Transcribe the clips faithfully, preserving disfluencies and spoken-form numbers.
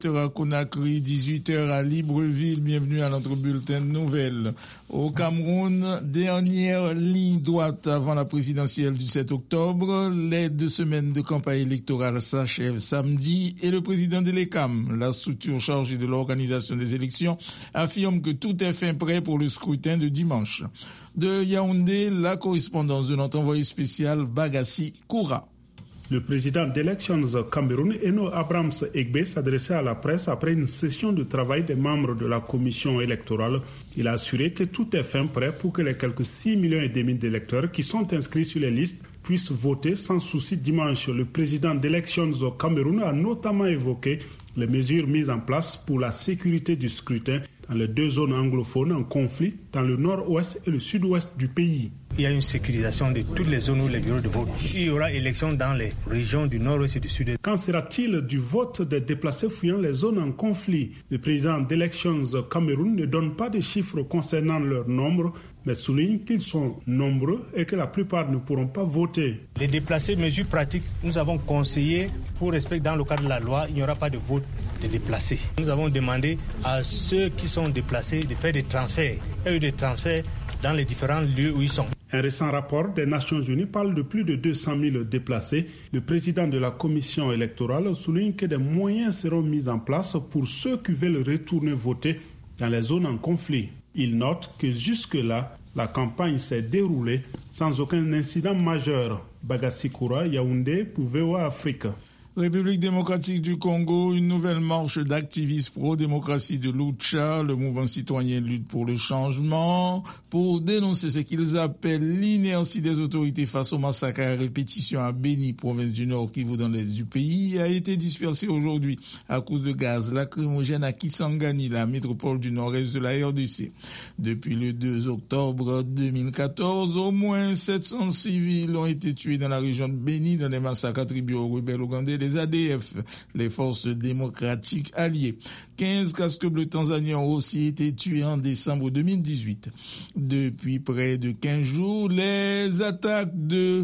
À Conakry, dix-huit heures à Libreville. Bienvenue à notre bulletin de nouvelles. Au Cameroun, dernière ligne droite avant la présidentielle du sept octobre. Les deux semaines de campagne électorale s'achèvent samedi et le président de l'E C A M, la structure chargée de l'organisation des élections, affirme que tout est fin prêt pour le scrutin de dimanche. De Yaoundé, la correspondance de notre envoyé spécial Bagassi Koura. Le président d'Elections Cameroun, Eno Abrams Egbe, s'adressait à la presse après une session de travail des membres de la commission électorale. Il a assuré que tout est fin prêt pour que les quelques six millions et demi d'électeurs qui sont inscrits sur les listes puissent voter sans souci dimanche. Le président d'Elections Cameroun a notamment évoqué les mesures mises en place pour la sécurité du scrutin dans les deux zones anglophones en conflit dans le nord-ouest et le sud-ouest du pays. Il y a une sécurisation de toutes les zones où les bureaux de vote. Il y aura élection dans les régions du nord-ouest et du sud-est. Qu'en sera-t-il du vote des déplacés fuyant les zones en conflit? Le président d'Elections Cameroun ne donne pas de chiffres concernant leur nombre, mais souligne qu'ils sont nombreux et que la plupart ne pourront pas voter. Les déplacés, mesures pratiques, nous avons conseillé, pour respecter dans le cadre de la loi, il n'y aura pas de vote de déplacés. Nous avons demandé à ceux qui sont déplacés de faire des transferts. Il y a eu des transferts dans les différents lieux où ils sont. Un récent rapport des Nations Unies parle de plus de deux cent mille déplacés. Le président de la commission électorale souligne que des moyens seront mis en place pour ceux qui veulent retourner voter dans les zones en conflit. Il note que jusque-là, la campagne s'est déroulée sans aucun incident majeur. Bagassi Koura, Yaoundé, pour V O A Afrique. République démocratique du Congo, une nouvelle marche d'activistes pro-démocratie de Lucha, le mouvement citoyen lutte pour le changement, pour dénoncer ce qu'ils appellent l'inertie des autorités face au massacre à répétition à Beni, province du Nord Kivu dans l'est du pays, a été dispersé aujourd'hui à cause de gaz lacrymogène à Kisangani, la métropole du nord-est de la R D C. Depuis le deux octobre deux mille quatorze, au moins sept cents civils ont été tués dans la région de Beni dans des massacres attribués aux rebelles ougandais, les A D F, les forces démocratiques alliées. quinze casques bleus tanzaniens ont aussi été tués en décembre deux mille dix-huit. Depuis près de quinze jours, les attaques de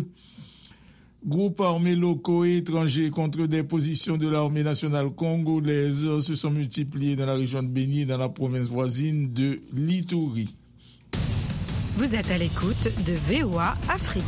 groupes armés locaux et étrangers contre des positions de l'armée nationale congolaise se sont multipliées dans la région de Beni et dans la province voisine de l'Ituri. Vous êtes à l'écoute de V O A Afrique.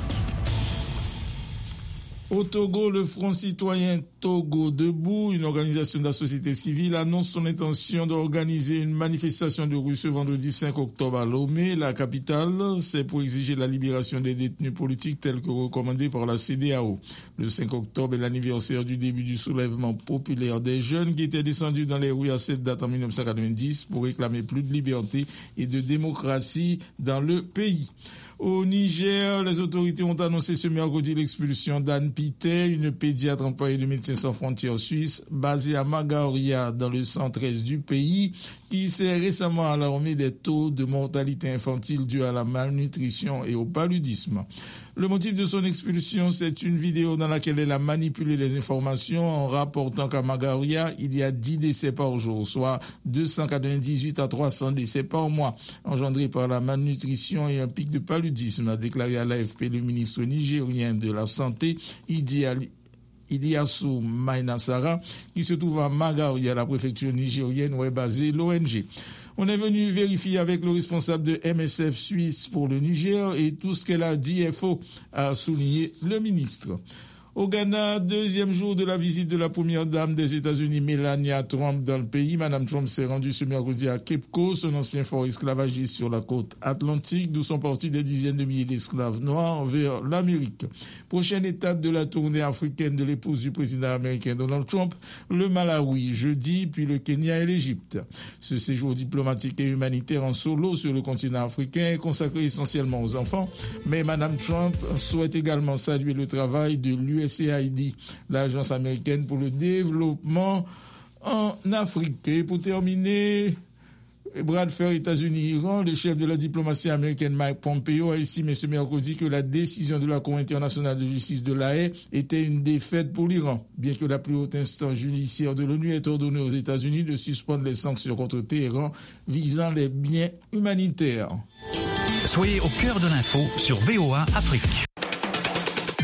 Au Togo, le Front citoyen Togo Debout, une organisation de la société civile, annonce son intention d'organiser une manifestation de rue ce vendredi cinq octobre à Lomé, la capitale. C'est pour exiger la libération des détenus politiques tels que recommandés par la C D A O. Le cinq octobre est l'anniversaire du début du soulèvement populaire des jeunes qui étaient descendus dans les rues à cette date en dix-neuf cent quatre-vingt-dix pour réclamer plus de liberté et de démocratie dans le pays. Au Niger, les autorités ont annoncé ce mercredi l'expulsion d'Anne Pité, une pédiatre employée de Médecins sans frontières suisse, basée à Magaria, dans le centre-est du pays, qui s'est récemment alarmée des taux de mortalité infantile dus à la malnutrition et au paludisme. Le motif de son expulsion, c'est une vidéo dans laquelle elle a manipulé les informations en rapportant qu'à Magaria, il y a dix décès par jour, soit deux cent quatre-vingt-dix-huit à trois cents décès par mois, engendrés par la malnutrition et un pic de paludisme, a déclaré à l'A F P le ministre nigérien de la Santé, Idi Ali. Iliassou Mainasara, qui se trouve à Magaria, la préfecture nigérienne où est basée l'O N G. On est venu vérifier avec le responsable de M S F Suisse pour le Niger et tout ce qu'elle a dit est faux, a souligné le ministre. Au Ghana, deuxième jour de la visite de la première dame des États-Unis, Melania Trump, dans le pays. Madame Trump s'est rendue ce mercredi à Cape Coast, un ancien fort esclavagiste sur la côte atlantique, d'où sont partis des dizaines de milliers d'esclaves noirs vers l'Amérique. Prochaine étape de la tournée africaine de l'épouse du président américain Donald Trump, le Malawi jeudi, puis le Kenya et l'Égypte. Ce séjour diplomatique et humanitaire en solo sur le continent africain est consacré essentiellement aux enfants, mais Madame Trump souhaite également saluer le travail de l'U S A I D, l'agence américaine pour le développement en Afrique. Et pour terminer, bras de fer États-Unis-Iran, le chef de la diplomatie américaine Mike Pompeo a estimé ce mercredi que la décision de la Cour internationale de justice de La Haye était une défaite pour l'Iran, bien que la plus haute instance judiciaire de l'ONU ait ordonné aux États-Unis de suspendre les sanctions contre Téhéran visant les biens humanitaires. Soyez au cœur de l'info sur V O A Afrique.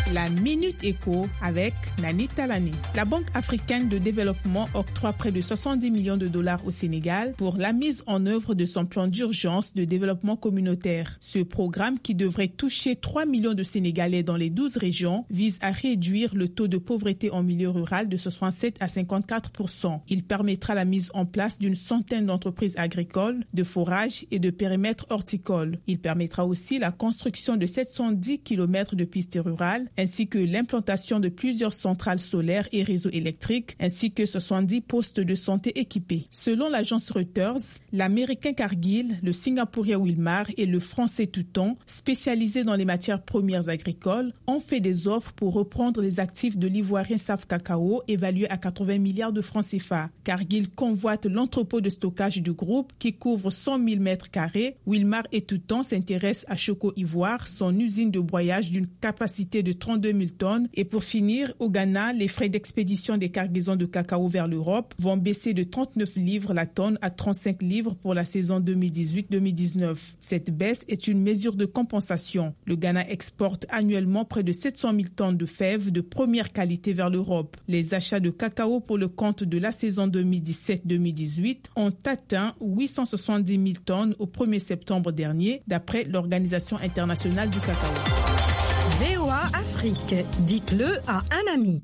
La Minute Éco avec Nani Talani. La Banque africaine de développement octroie près de soixante-dix millions de dollars au Sénégal pour la mise en œuvre de son plan d'urgence de développement communautaire. Ce programme, qui devrait toucher trois millions de Sénégalais dans les douze régions, vise à réduire le taux de pauvreté en milieu rural de soixante-sept à cinquante-quatre pour cent. Il permettra la mise en place d'une centaine d'entreprises agricoles, de forage et de périmètres horticoles. Il permettra aussi la construction de sept cent dix kilomètres de pistes rurales, ainsi que l'implantation de plusieurs centrales solaires et réseaux électriques, ainsi que soixante-dix postes de santé équipés. Selon l'agence Reuters, l'américain Cargill, le singapourien Wilmar et le français Touton, spécialisés dans les matières premières agricoles, ont fait des offres pour reprendre les actifs de l'ivoirien Saf Cacao, évalués à quatre-vingts milliards de francs C F A. Cargill convoite l'entrepôt de stockage du groupe qui couvre cent mille mètres carrés. Wilmar et Touton s'intéressent à Choco Ivoire, son usine de broyage d'une capacité de trente-deux mille tonnes. Et pour finir, au Ghana, les frais d'expédition des cargaisons de cacao vers l'Europe vont baisser de trente-neuf livres la tonne à trente-cinq livres pour la saison deux mille dix-huit deux mille dix-neuf. Cette baisse est une mesure de compensation. Le Ghana exporte annuellement près de sept cent mille tonnes de fèves de première qualité vers l'Europe. Les achats de cacao pour le compte de la saison deux mille dix-sept deux mille dix-huit ont atteint huit cent soixante-dix mille tonnes au premier septembre dernier, d'après l'Organisation internationale du cacao. V O A Afrique, dites-le à un ami.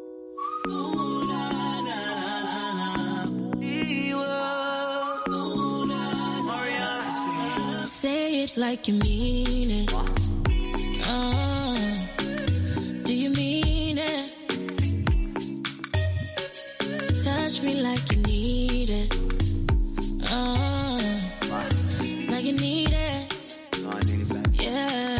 Say it like you mean it. Uh, do you mean it? Touch me like you need it. Uh, like you need it. Yeah.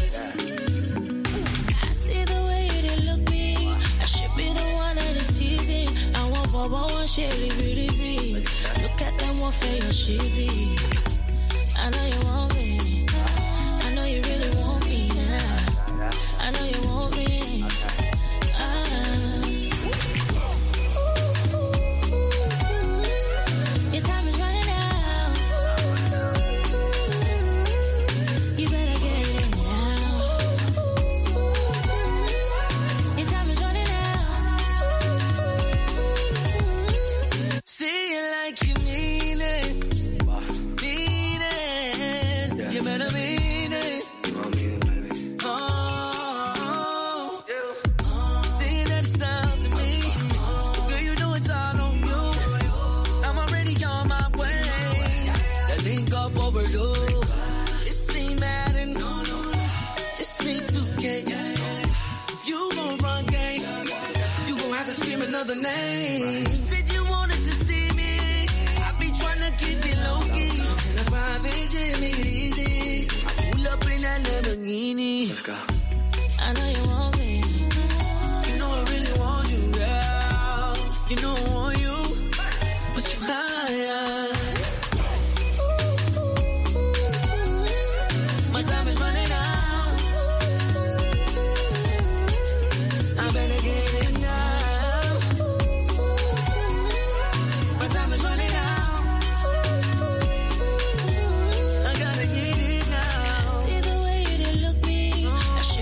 I see the way you did look me. I should be the one that is teasing. I want for one shit, really, really. Look at them, what for your she be. I know you want me. I know you really want me. Yeah. I know you want me. Ah. Your time is running out. You better get it now. Your time is running out. Say it like you mean it. You better mean it. Oh, saying that sound to me. Girl, you know it's all on you. I'm already on my way. That link up overdue. This ain't Madden. This ain't two K. If you gon' run game, you gon' have to scream another name. You said you wanted to see me. I be tryna keep it low key. In a private jet, make it easy. Pull up in that Lamborghini. Let's go. I know you want me. You know I really want you, girl. You know I want you, but you high. My time is running out. I better get it now. My time is running out. I gotta get it now. See the way you did look me. I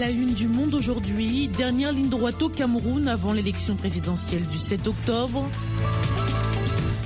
la une du Monde aujourd'hui. Dernière ligne droite au Cameroun avant l'élection présidentielle du sept octobre.